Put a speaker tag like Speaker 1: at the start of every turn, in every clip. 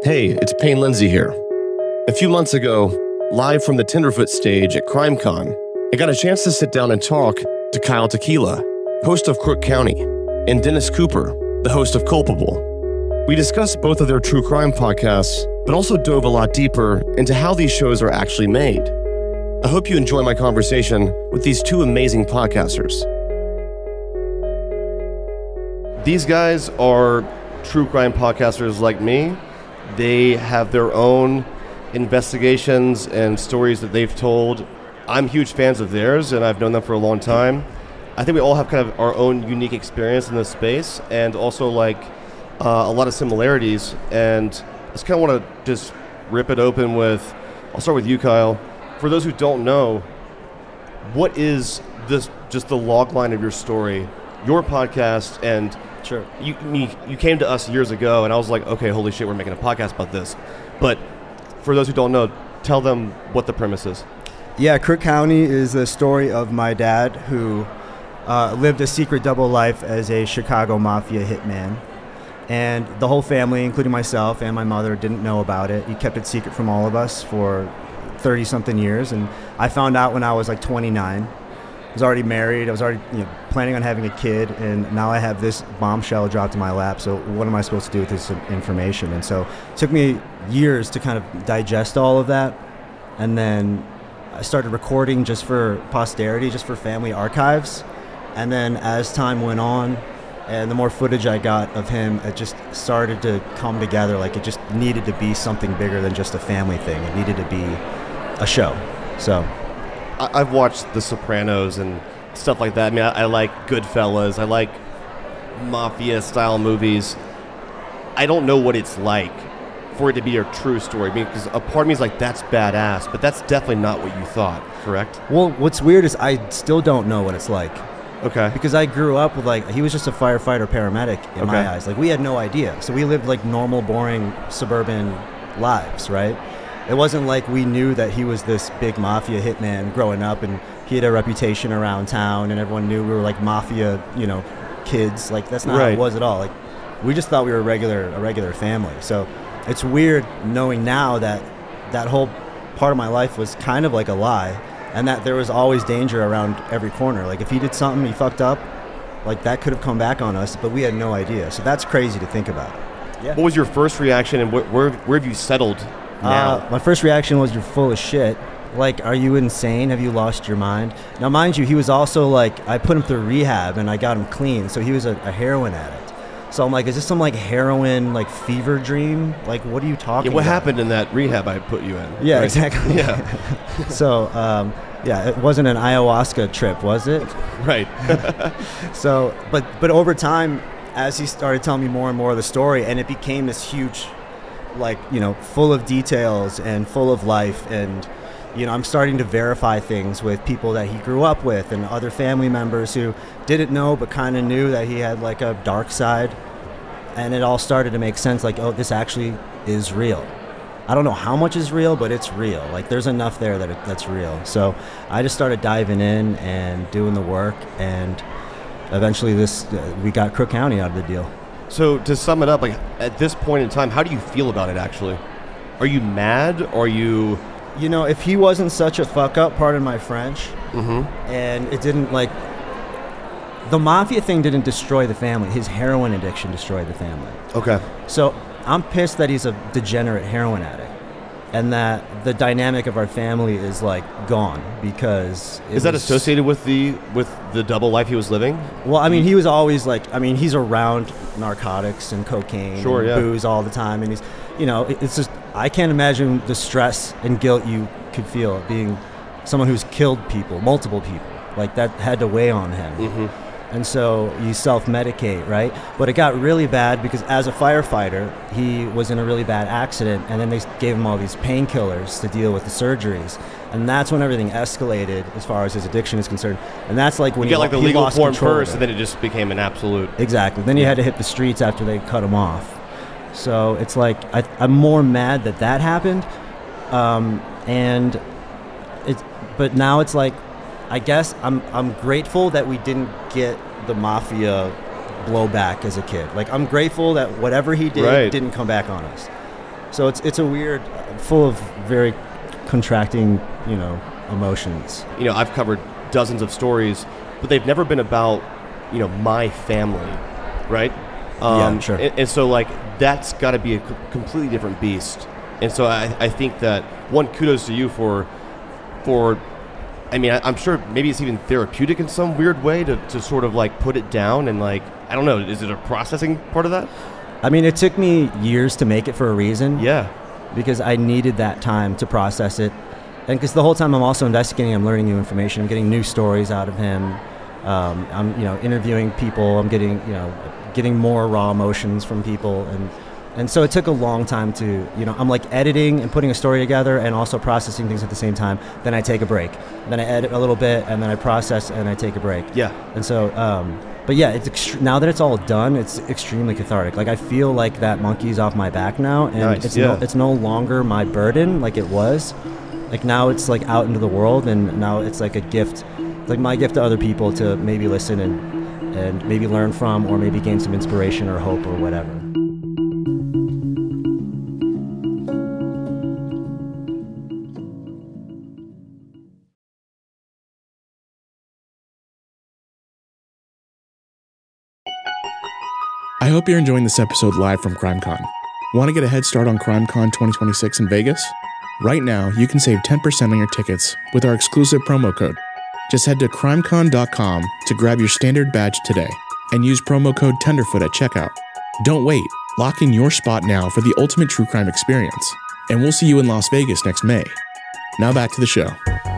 Speaker 1: Hey, it's Payne Lindsay here. A few months ago, live from the Tenderfoot stage at CrimeCon, I got a chance to sit down and talk to Kyle Tequila, host of Crook County, and Dennis Cooper, the host of Culpable. We discussed both of their true crime podcasts, but also dove a lot deeper into how these shows are actually made. I hope you enjoy my conversation with these two amazing podcasters. These guys are true crime podcasters like me. They have their own investigations and stories that they've told. I'm huge fans of theirs, and I've known them for a long time. I think we all have kind of our own unique experience in this space, and also like a lot of similarities. And I just kind of want to just rip it open with, I'll start with you, Kyle. For those who don't know, what is this, just the log line of your story, your podcast, and
Speaker 2: Sure.
Speaker 1: You came to us years ago, and I was like, okay, holy shit, we're making a podcast about this. But for those who don't know, tell them what the premise is.
Speaker 2: Yeah, Crook County is the story of my dad who lived a secret double life as a Chicago Mafia hitman. And the whole family, including myself and my mother, didn't know about it. He kept it secret from all of us for 30-something years. And I found out when I was like 29. I was already married. I was already planning on having a kid, and now I have this bombshell dropped in my lap. So what am I supposed to do with this information? And so it took me years to kind of digest all of that. And then I started recording just for posterity, just for family archives. And then as time went on, and the more footage I got of him, it just started to come together. Like it just needed to be something bigger than just a family thing. It needed to be a show. So
Speaker 1: I've watched The Sopranos and stuff like that. I mean, I like Goodfellas. I like mafia-style movies. I don't know what it's like for it to be a true story. I mean, because a part of me is like, that's badass, but that's definitely not what you thought, correct?
Speaker 2: Well, what's weird is I still don't know what it's like.
Speaker 1: Okay.
Speaker 2: Because I grew up with he was just a firefighter paramedic in my eyes. Like, we had no idea. So we lived like normal, boring suburban lives, right? It wasn't like we knew that he was this big mafia hitman growing up, and he had a reputation around town, and everyone knew we were like mafia, kids. Like that's not how it was at all. Like we just thought we were a regular family. So it's weird knowing now that that whole part of my life was kind of like a lie, and that there was always danger around every corner. Like if he did something, he fucked up, like that could have come back on us, but we had no idea. So that's crazy to think about.
Speaker 1: Yeah. What was your first reaction, and where have you settled now?
Speaker 2: My first reaction was, you're full of shit. Like, are you insane? Have you lost your mind? Now, mind you, he was also like, I put him through rehab and I got him clean. So he was a heroin addict. So I'm like, is this some like heroin, like fever dream? Like, what are you talking about?
Speaker 1: What happened in that rehab I put you in?
Speaker 2: Yeah,
Speaker 1: right?
Speaker 2: exactly.
Speaker 1: Yeah.
Speaker 2: So, it wasn't an ayahuasca trip, was it?
Speaker 1: Right.
Speaker 2: So, but over time, as he started telling me more and more of the story, and it became this huge, full of details and full of life, and I'm starting to verify things with people that he grew up with and other family members who didn't know but kind of knew that he had like a dark side, and it all started to make sense. Like, oh, this actually is real. I don't know how much is real, but it's real. Like there's enough there that's real. So I just started diving in and doing the work, and eventually we got Crook County out of the deal.
Speaker 1: So to sum it up, like at this point in time, how do you feel about it actually? Are you mad? Are you...
Speaker 2: if he wasn't such a fuck up, pardon my French, and it didn't the mafia thing didn't destroy the family. His heroin addiction destroyed the family.
Speaker 1: Okay.
Speaker 2: So I'm pissed that he's a degenerate heroin addict, and that the dynamic of our family is like gone because
Speaker 1: is that associated with the double life he was living?
Speaker 2: Well, I mean, he was always he's around narcotics and cocaine and booze all the time, and he's it's just, I can't imagine the stress and guilt you could feel being someone who's killed people, multiple people. Like that had to weigh on him. And so you self-medicate, right? But it got really bad because as a firefighter, he was in a really bad accident, and then they gave him all these painkillers to deal with the surgeries. And that's when everything escalated as far as his addiction is concerned. And that's like when
Speaker 1: you got like the legal form first, and
Speaker 2: then
Speaker 1: it just became an absolute...
Speaker 2: Exactly. Then you had to hit the streets after they cut him off. So it's like, I'm more mad that happened. But now it's like, I guess I'm grateful that we didn't get the mafia blowback as a kid. Like, I'm grateful that whatever he did didn't come back on us. So it's a weird, full of very contracting, emotions.
Speaker 1: I've covered dozens of stories, but they've never been about, my family, right?
Speaker 2: Yeah, sure.
Speaker 1: And so, like, that's got to be a completely different beast. And so I think that, one, kudos to you for I'm sure maybe it's even therapeutic in some weird way to sort of, like, put it down and, like, I don't know, is it a processing part of that?
Speaker 2: I mean, it took me years to make it for a reason.
Speaker 1: Yeah.
Speaker 2: Because I needed that time to process it. And because the whole time I'm also investigating, I'm learning new information, I'm getting new stories out of him. I'm interviewing people, I'm getting more raw emotions from people, and so it took a long time to I'm like editing and putting a story together and also processing things at the same time. Then I take a break, then I edit a little bit, and then I process and I take a break.
Speaker 1: Yeah.
Speaker 2: And so but yeah, now that it's all done, it's extremely cathartic. Like, I feel like that monkey's off my back now, and
Speaker 1: nice.
Speaker 2: It's no longer my burden like it was. Like, now it's like out into the world, and now it's like a gift, like my gift to other people to maybe listen and maybe learn from, or maybe gain some inspiration or hope or whatever.
Speaker 3: I hope you're enjoying this episode live from CrimeCon. Want to get a head start on CrimeCon 2026 in Vegas? Right now, you can save 10% on your tickets with our exclusive promo code. Just head to crimecon.com to grab your standard badge today and use promo code Tenderfoot at checkout. Don't wait. Lock in your spot now for the ultimate true crime experience. And we'll see you in Las Vegas next May. Now back to the show.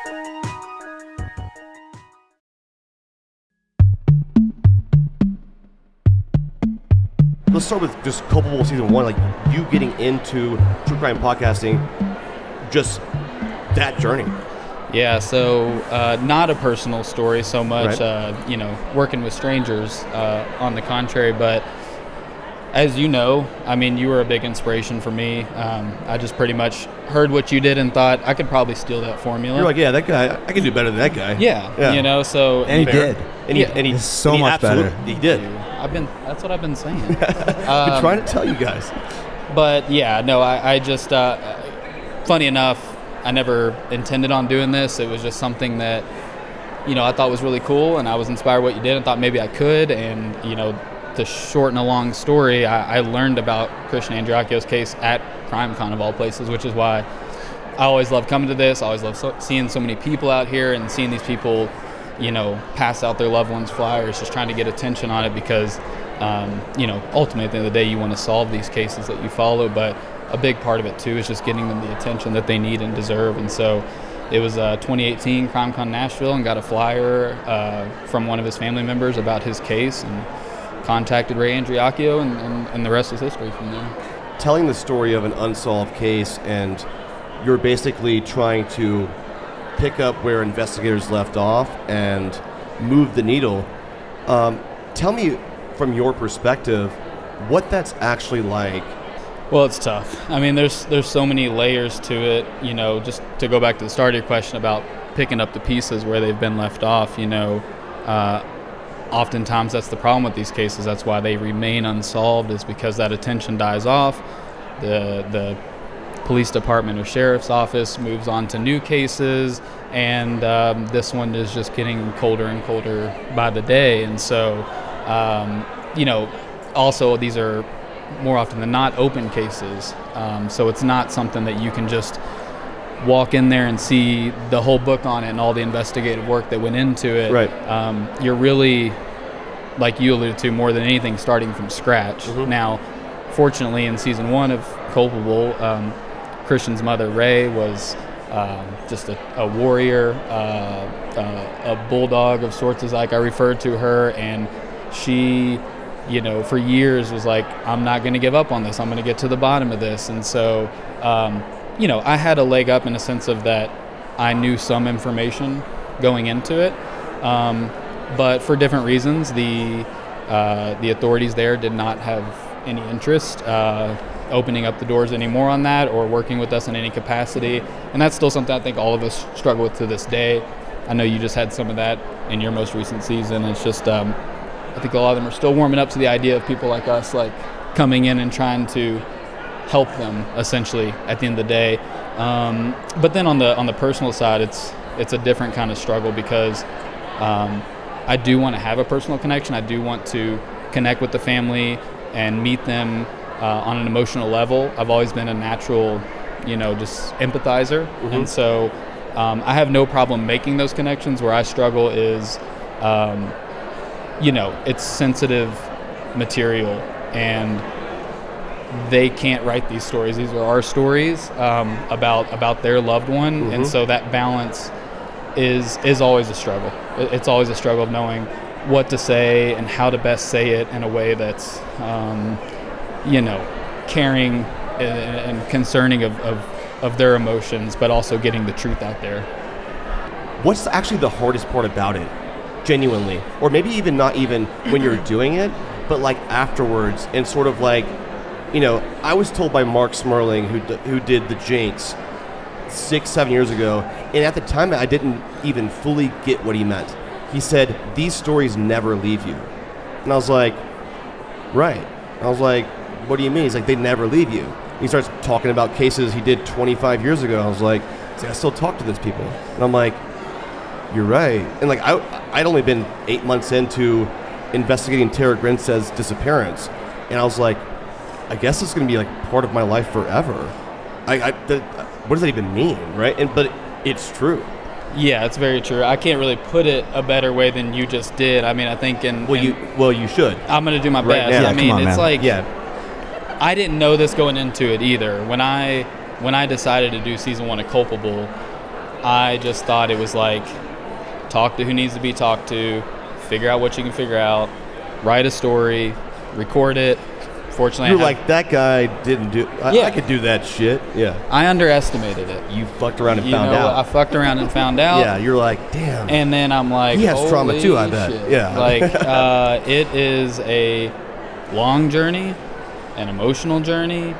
Speaker 1: Let's start with just Culpable Season 1, like you getting into true crime podcasting, just that journey.
Speaker 4: Yeah, so not a personal story so much,
Speaker 1: right.
Speaker 4: Working with strangers on the contrary, but as you know, I mean, you were a big inspiration for me. I just pretty much heard what you did and thought I could probably steal that formula.
Speaker 1: You're like, yeah, that guy, I can do better than that guy.
Speaker 4: Yeah. So
Speaker 2: and he did.
Speaker 1: And he
Speaker 2: so much better.
Speaker 1: He did.
Speaker 4: That's what I've been saying.
Speaker 1: I've been trying to tell you guys.
Speaker 4: But yeah, no, I just, funny enough, I never intended on doing this. It was just something that, I thought was really cool, and I was inspired by what you did and thought maybe I could. And, to shorten a long story, I learned about Christian Andreacchio's case at CrimeCon of all places, which is why I always love coming to this. I always love seeing so many people out here and seeing these people, pass out their loved ones flyers, just trying to get attention on it because, ultimately at the end of the day, you want to solve these cases that you follow, but a big part of it too is just getting them the attention that they need and deserve. And so it was 2018 CrimeCon Nashville, and got a flyer from one of his family members about his case, and contacted Ray Andreacchio, and the rest is history from there.
Speaker 1: Telling the story of an unsolved case, and you're basically trying to pick up where investigators left off and move the needle. Tell me from your perspective what that's actually like.
Speaker 4: Well, it's tough. I mean, there's so many layers to it, just to go back to the start of your question about picking up the pieces where they've been left off, oftentimes that's the problem with these cases. That's why they remain unsolved, is because that attention dies off. The police department or sheriff's office moves on to new cases, and this one is just getting colder and colder by the day. And so, also these are more often than not open cases. So it's not something that you can just walk in there and see the whole book on it and all the investigative work that went into it.
Speaker 1: Right.
Speaker 4: You're really, like you alluded to, more than anything, starting from scratch.
Speaker 1: Mm-hmm.
Speaker 4: Now, fortunately, in season 1 of Culpable, Christian's mother, Ray, was just a warrior, a bulldog of sorts, as like I referred to her, and she, for years was like, I'm not going to give up on this. I'm going to get to the bottom of this. And so, I had a leg up in a sense of that I knew some information going into it, but for different reasons, the authorities there did not have any interest opening up the doors anymore on that, or working with us in any capacity. And that's still something I think all of us struggle with to this day. I know you just had some of that in your most recent season. It's just, I think a lot of them are still warming up to the idea of people like us, like coming in and trying to help them essentially at the end of the day. But then on the personal side, it's a different kind of struggle because I do want to have a personal connection. I do want to connect with the family and meet them on an emotional level. I've always been a natural, just empathizer.
Speaker 1: Mm-hmm.
Speaker 4: And so I have no problem making those connections. Where I struggle is, it's sensitive material and they can't write these stories. These are our stories about their loved one.
Speaker 1: Mm-hmm.
Speaker 4: And so that balance is always a struggle. It's always a struggle of knowing what to say and how to best say it in a way that's, caring and concerning of their emotions, but also getting the truth out there.
Speaker 1: What's actually the hardest part about it, genuinely? Or maybe even not even when you're doing it, but like afterwards and sort of like, I was told by Mark Smerling, who did The Jinx 6-7 years ago, and at the time I didn't even fully get what he meant. He said, these stories never leave you. And I was like, right. I was like, what do you mean? He's like, they never leave you. He starts talking about cases he did 25 years ago. I was like, I still talk to those people. And I'm like, you're right. And like, I'd only been 8 months into investigating Tara Grinstead's disappearance. And I was like, I guess it's going to be like part of my life forever. What does that even mean, right? But it's true.
Speaker 4: Yeah, it's very true. I can't really put it a better way than you just did. I mean, I think
Speaker 1: you should.
Speaker 4: I'm going to do my
Speaker 1: Right
Speaker 4: best.
Speaker 1: now.
Speaker 2: Yeah,
Speaker 4: I mean,
Speaker 2: come on,
Speaker 4: it's
Speaker 2: man.
Speaker 4: like,
Speaker 1: Yeah.
Speaker 4: I didn't know this going into it either. When I decided to do season 1 of Culpable, I just thought it was like, talk to who needs to be talked to, figure out what you can figure out, write a story, record it. Fortunately,
Speaker 1: You're like, that guy didn't do... I could do that shit. Yeah.
Speaker 4: I underestimated it.
Speaker 1: You fucked around and found out.
Speaker 4: I fucked around and found out.
Speaker 1: Yeah, you're like, damn.
Speaker 4: And then I'm like,
Speaker 1: He has trauma too, I
Speaker 4: holy
Speaker 1: bet.
Speaker 4: shit.
Speaker 1: Yeah.
Speaker 4: Like, it is a long journey, an emotional journey.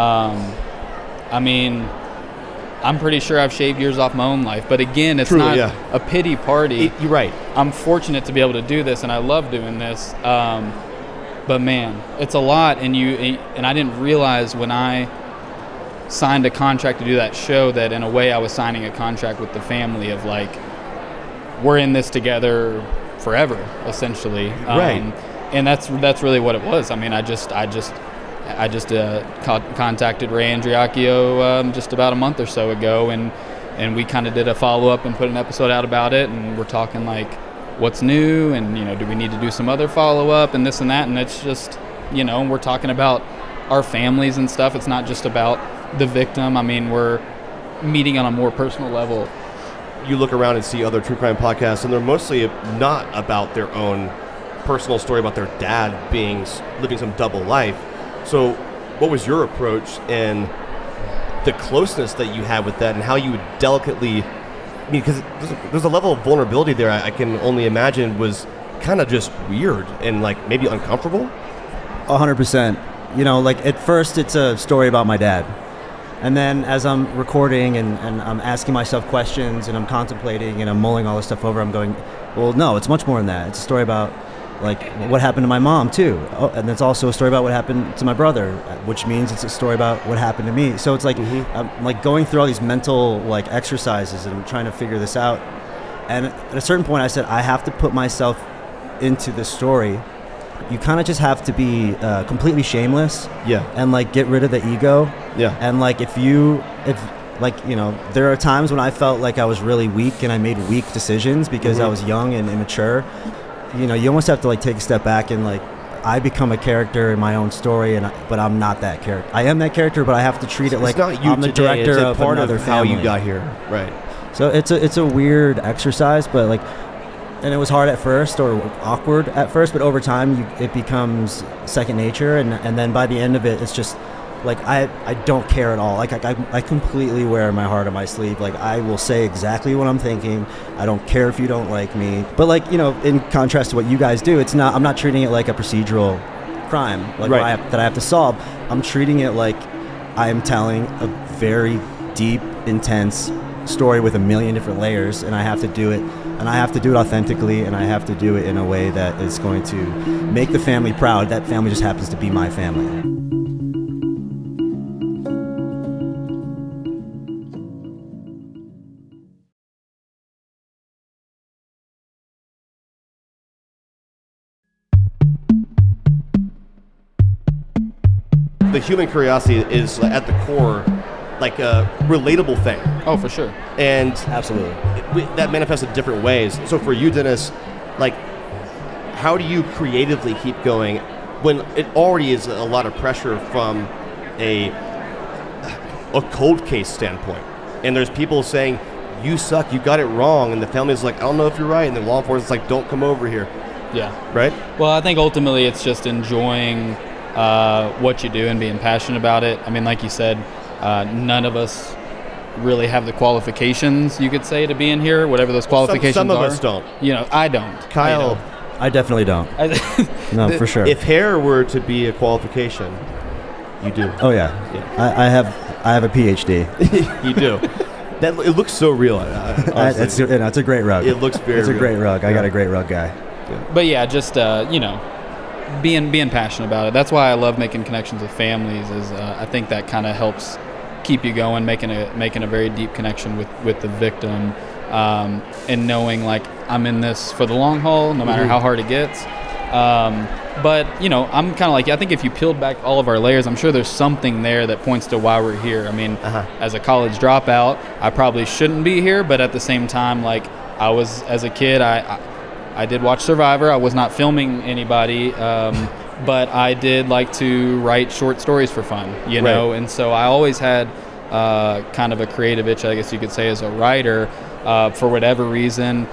Speaker 4: I mean, I'm pretty sure I've shaved years off my own life. But again, it's
Speaker 1: Truly,
Speaker 4: not
Speaker 1: yeah.
Speaker 4: a pity party.
Speaker 1: You're right.
Speaker 4: I'm fortunate to be able to do this, and I love doing this. But man, it's a lot, and I didn't realize when I signed a contract to do that show that in a way I was signing a contract with the family of like, we're in this together forever, essentially.
Speaker 1: Right.
Speaker 4: And that's really what it was. I mean, I just contacted Ray Andriacchio just about a month or so ago, and we kind of did a follow-up and put an episode out about it, and we're talking like, what's new, and do we need to do some other follow-up and this and that, and it's just, we're talking about our families and stuff. It's not just about the victim. I mean, we're meeting on a more personal level.
Speaker 1: You look around and see other true crime podcasts, and they're mostly not about their own personal story about their dad living some double life. So what was your approach and the closeness that you had with that, and how you would delicately, I mean, because there's a level of vulnerability there I can only imagine was kind of just weird and like maybe uncomfortable?
Speaker 2: 100%. Like at first it's a story about my dad. And then as I'm recording and I'm asking myself questions and I'm contemplating and I'm mulling all this stuff over, I'm going, well, no, it's much more than that. It's a story about like what happened to my mom too. Oh, and it's also a story about what happened to my brother, which means it's a story about what happened to me. So it's like, I'm like going through all these mental like exercises and I'm trying to figure this out. And at a certain point I said, I have to put myself into this story. You kind of just have to be completely shameless.
Speaker 1: Yeah.
Speaker 2: And like get rid of the ego.
Speaker 1: Yeah.
Speaker 2: And like if there are times when I felt like I was really weak and I made weak decisions because I was young and immature. You almost have to like take a step back and like I become a character in my own story, but I'm not that character. I am that character, but I have to treat it like
Speaker 1: not you
Speaker 2: I'm the
Speaker 1: today.
Speaker 2: director
Speaker 1: It's a
Speaker 2: of
Speaker 1: part
Speaker 2: another
Speaker 1: of how
Speaker 2: family.
Speaker 1: you got here. Right.
Speaker 2: So it's a weird exercise, but like, and it was hard at first or awkward at first, but over time it becomes second nature, and then by the end of it, it's just like I don't care at all. Like I completely wear my heart on my sleeve. Like I will say exactly what I'm thinking. I don't care if you don't like me. But like in contrast to what you guys do, I'm not treating it like a procedural crime like
Speaker 1: Right.
Speaker 2: that I have to solve. I'm treating it like I am telling a very deep, intense story with a million different layers, and I have to do it. And I have to do it authentically, and I have to do it in a way that is going to make the family proud. That family just happens to be my family.
Speaker 1: the human curiosity is at the core, like a relatable thing,
Speaker 4: Oh, for sure.
Speaker 1: and
Speaker 2: Absolutely.
Speaker 1: that manifests in different ways. So for you, Dennis, like, how do you creatively keep going when it already is a lot of pressure from a cold case standpoint, and there's people saying, you suck, you got it wrong, and the family's like, I don't know if you're right, and the law enforcement's like, don't come over here,
Speaker 4: Yeah.
Speaker 1: right?
Speaker 4: Well, I think ultimately it's just enjoying what you do and being passionate about it. I mean, like you said, none of us really have the qualifications, you could say, to be in here, whatever those qualifications
Speaker 1: some of
Speaker 4: are.
Speaker 1: us don't.
Speaker 4: You know, I don't.
Speaker 1: Kyle,
Speaker 2: I definitely don't. No, for sure.
Speaker 1: if hair were to be a qualification, you do.
Speaker 2: Oh yeah. I have a PhD.
Speaker 1: You do. It looks so real.
Speaker 2: It's a great rug.
Speaker 1: It looks very
Speaker 2: It's a
Speaker 1: real.
Speaker 2: great rug. I
Speaker 1: Yeah.
Speaker 2: got a great rug guy.
Speaker 4: But yeah, just being passionate about it. That's why I love making connections with families. Is I think that kind of helps keep you going, making a very deep connection with the victim, and knowing like I'm in this for the long haul, no matter how hard it gets. But I'm kind of like, I think if you peeled back all of our layers, I'm sure there's something there that points to why we're here. I mean, as a college dropout, I probably shouldn't be here, but at the same time, like I was as a kid, I did watch Survivor. I was not filming anybody, but I did like to write short stories for fun, you know, and so I always had kind of a creative itch, I guess you could say, as a writer. For whatever reason,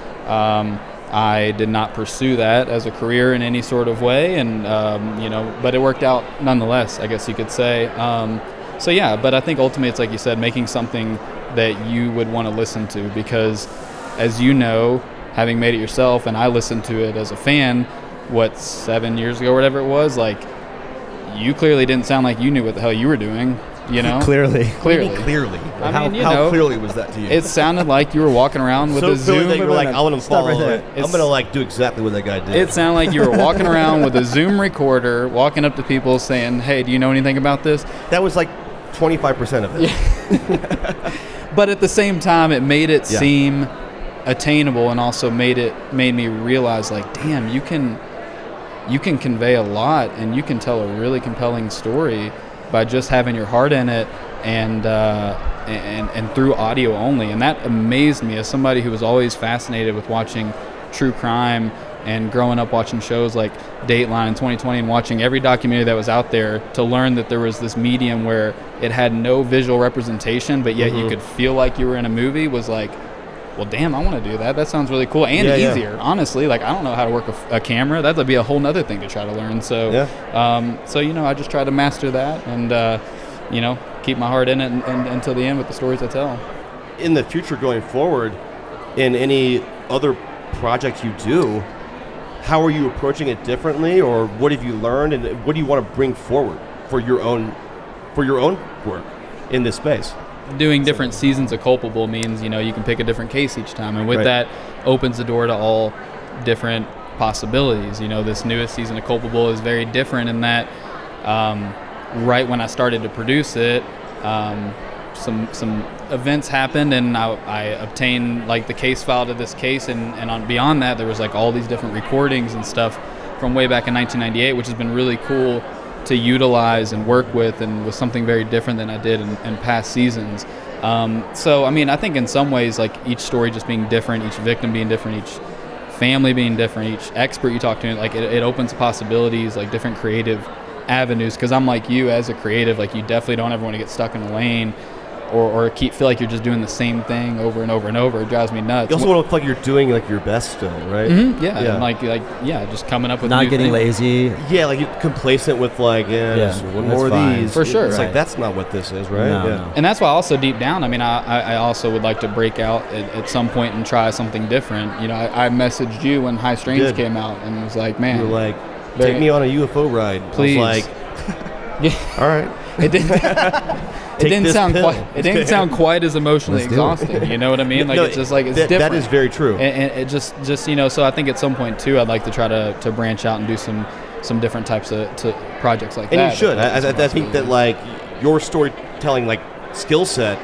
Speaker 4: I did not pursue that as a career in any sort of way, and but it worked out nonetheless, I guess you could say. So yeah, but I think ultimately it's like you said, making something that you would want to listen to, because as you know, having made it yourself, and I listened to it as a fan, 7 years ago, whatever it was, like you clearly didn't sound like you knew what the hell you were doing, you know?
Speaker 2: Clearly.
Speaker 1: Clearly.
Speaker 4: I mean,
Speaker 1: how clearly was that to you?
Speaker 4: It sounded like you were walking around with
Speaker 1: so
Speaker 4: a
Speaker 1: clearly
Speaker 4: Zoom.
Speaker 1: that you were like, I want to
Speaker 2: Stop right
Speaker 1: follow
Speaker 2: there.
Speaker 1: it. I'm going to like do exactly what that guy did.
Speaker 4: It sounded like you were walking around with a Zoom recorder, walking up to people saying, hey, do you know anything about this?
Speaker 1: That was like 25% of it.
Speaker 4: But at the same time, it made it seem attainable, and also made me realize, like, damn, you can convey a lot, and you can tell a really compelling story by just having your heart in it, and through audio only. And that amazed me as somebody who was always fascinated with watching true crime and growing up watching shows like Dateline and 2020 and watching every documentary that was out there, to learn that there was this medium where it had no visual representation, but yet you could feel like you were in a movie, was like, well, damn, I want to do that. That sounds really cool and easier. Honestly, like, I don't know how to work a camera. That'd be a whole nother thing to try to learn. So, I just try to master that, and keep my heart in it and until the end with the stories I tell.
Speaker 1: In the future, going forward, in any other project you do, how are you approaching it differently, or what have you learned, and what do you want to bring forward for your own work in this space?
Speaker 4: Doing different seasons of Culpable means, you can pick a different case each time. And with that opens the door to all different possibilities. This newest season of Culpable is very different in that right when I started to produce it, some events happened, and I obtained like the case file to this case. And beyond that, there was like all these different recordings and stuff from way back in 1998, which has been really cool to utilize and work with, and was something very different than I did in past seasons. So, I mean, I think in some ways, like each story just being different, each victim being different, each family being different, each expert you talk to, like it opens possibilities, like different creative avenues. Because I'm like you, as a creative, like you definitely don't ever want to get stuck in a lane or feel like you're just doing the same thing over and over and over. It drives me nuts.
Speaker 1: You also want to feel like you're doing like your best still, right?
Speaker 4: Mm-hmm, yeah. And just coming up with
Speaker 2: not
Speaker 4: new
Speaker 2: getting
Speaker 4: things.
Speaker 2: lazy.
Speaker 1: Yeah, like you're complacent with like, just one more of
Speaker 2: fine.
Speaker 1: these.
Speaker 4: For sure.
Speaker 1: It's
Speaker 2: Right.
Speaker 1: like, that's not what this is, right?
Speaker 2: No.
Speaker 4: And that's why also deep down, I mean, I also would like to break out at some point and try something different. I messaged you when High Strange
Speaker 1: Good.
Speaker 4: came out and was like, man.
Speaker 1: You're like,
Speaker 4: Very-
Speaker 1: take me on a UFO ride.
Speaker 4: Please.
Speaker 1: I was like,
Speaker 4: Yeah.
Speaker 1: all right.
Speaker 4: It didn't.
Speaker 1: Take
Speaker 4: It
Speaker 1: this
Speaker 4: didn't
Speaker 1: pill.
Speaker 4: sound quite as emotionally
Speaker 2: Let's do it.
Speaker 4: exhausting. You know what I mean? Like
Speaker 1: No,
Speaker 4: it's just like it's
Speaker 1: that
Speaker 4: different.
Speaker 1: is very true.
Speaker 4: And it just so I think at some point too, I'd like to try to branch out and do some different types of projects like
Speaker 1: And
Speaker 4: that.
Speaker 1: you should. I think that like your storytelling like skill set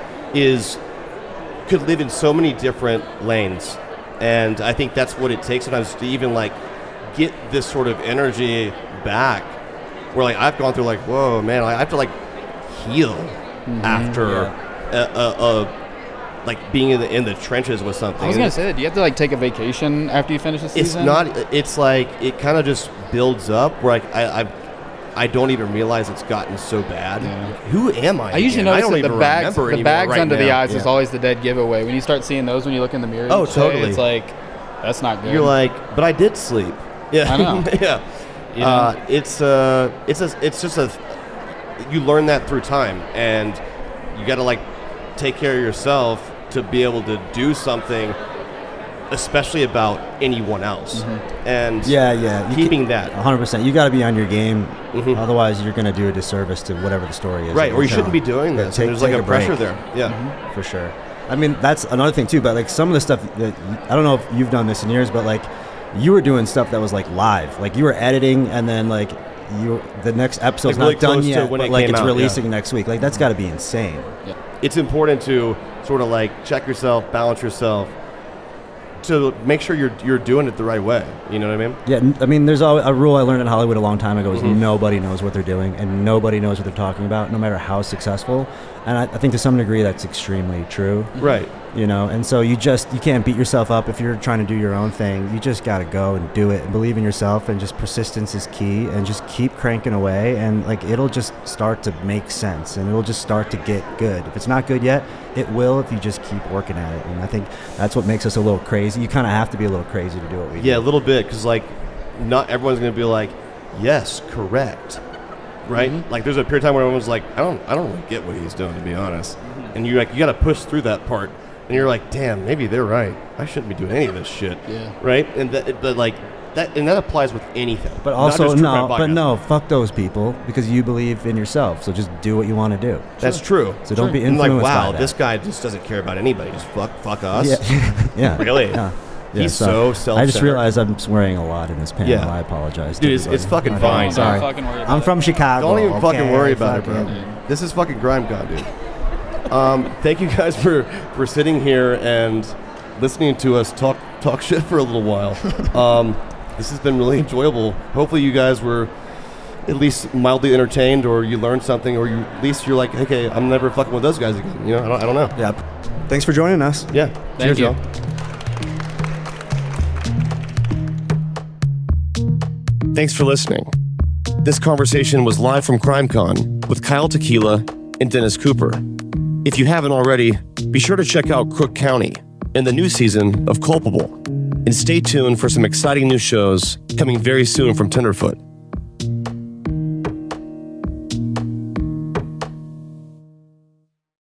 Speaker 1: could live in so many different lanes, and I think that's what it takes sometimes to even like get this sort of energy back where like I've gone through like, whoa, man, I have to like heal after like being in the trenches with something.
Speaker 4: I was gonna say that. Do you have to like take a vacation after you finish the season?
Speaker 1: It's not. It's like it kind of just builds up. Where like I don't even realize it's gotten so bad.
Speaker 4: Yeah.
Speaker 1: Who am I?
Speaker 4: I usually
Speaker 1: again?
Speaker 4: notice
Speaker 1: I don't
Speaker 4: that
Speaker 1: even
Speaker 4: the bags
Speaker 1: remember anymore right
Speaker 4: under the
Speaker 1: now.
Speaker 4: eyes is always the dead giveaway. When you start seeing those, when you look in the mirror,
Speaker 1: Oh,
Speaker 4: each day,
Speaker 1: totally.
Speaker 4: it's like that's not good.
Speaker 1: You're like, but I did sleep. Yeah,
Speaker 4: I know.
Speaker 1: yeah.
Speaker 4: You know?
Speaker 1: It's just a. You learn that through time, and you got to like take care of yourself to be able to do something, especially about anyone else. And
Speaker 2: Yeah.
Speaker 1: keeping that
Speaker 2: 100%. You got to be on your game.
Speaker 1: Mhm.
Speaker 2: Otherwise, you're going to do a disservice to whatever the story is.
Speaker 1: right,
Speaker 2: that
Speaker 1: or you
Speaker 2: you're
Speaker 1: shouldn't be
Speaker 2: telling.
Speaker 1: doing
Speaker 2: Yeah,
Speaker 1: this. And there's like a pressure
Speaker 2: break.
Speaker 1: there. Yeah.
Speaker 2: For sure. I mean, that's another thing too. But like some of the stuff that I don't know if you've done this in years, but like you were doing stuff that was like live. Like you were editing, and then like the next episode's
Speaker 1: Like, really
Speaker 2: not done
Speaker 1: close to
Speaker 2: yet,
Speaker 1: when
Speaker 2: but
Speaker 1: it
Speaker 2: like
Speaker 1: came
Speaker 2: it's
Speaker 1: out,
Speaker 2: releasing next week. Like that's got to be insane.
Speaker 1: It's important to sort of like check yourself, balance yourself, to make sure you're doing it the right way. You know what I mean?
Speaker 2: Yeah, I mean, there's a rule I learned in Hollywood a long time ago is nobody knows what they're doing and nobody knows what they're talking about, no matter how successful. And I think to some degree that's extremely true.
Speaker 1: Right.
Speaker 2: You know, and so you can't beat yourself up if you're trying to do your own thing. You just got to go and do it and believe in yourself, and just persistence is key, and just keep cranking away, and like it'll just start to make sense and it'll just start to get good. If it's not good yet, it will if you just keep working at it. And I think that's what makes us a little crazy. You kind of have to be a little crazy to do what we do.
Speaker 1: Yeah, a little bit, because like not everyone's going to be like, yes, correct. Right? Like there's a period of time where everyone's like, I don't really get what he's doing, to be honest. And you got to push through that part. And you're like, damn, maybe they're right. I shouldn't be doing any of this shit.
Speaker 4: Yeah.
Speaker 1: Right? And that applies with anything.
Speaker 2: But
Speaker 1: Not
Speaker 2: also
Speaker 1: just true crime podcast.
Speaker 2: no, fuck those people, because you believe in yourself. So just do what you want to do.
Speaker 1: That's true.
Speaker 2: So don't be
Speaker 1: And
Speaker 2: influenced
Speaker 1: like, wow,
Speaker 2: by that.
Speaker 1: this guy just doesn't care about anybody. Just fuck us.
Speaker 2: Yeah. Yeah.
Speaker 1: Really?
Speaker 2: Yeah.
Speaker 1: He's so self-centered.
Speaker 2: I just realized I'm swearing a lot in this panel.
Speaker 1: Yeah.
Speaker 2: I apologize. to
Speaker 1: Dude, it's
Speaker 2: everybody.
Speaker 1: fucking
Speaker 2: Okay,
Speaker 1: fine.
Speaker 4: Don't
Speaker 2: Sorry.
Speaker 4: fucking worry about
Speaker 2: I'm
Speaker 4: it.
Speaker 2: from Chicago.
Speaker 1: Don't even fucking
Speaker 2: okay?
Speaker 1: worry about it, bro.
Speaker 2: Fucking-
Speaker 1: This is fucking CrimeCon, dude. Thank you guys for sitting here and listening to us talk shit for a little while. This has been really enjoyable. Hopefully you guys were at least mildly entertained, or you learned something, or at least you're like, okay, I'm never fucking with those guys again. You know, I don't know.
Speaker 2: Yep. Thanks for joining us.
Speaker 1: Yeah.
Speaker 4: Thank
Speaker 1: Cheers,
Speaker 4: you.
Speaker 1: y'all. Thanks for listening. This conversation was live from CrimeCon with Kyle Tequila and Dennis Cooper. If you haven't already, be sure to check out Crook County and the new season of Culpable. And stay tuned for some exciting new shows coming very soon from Tenderfoot.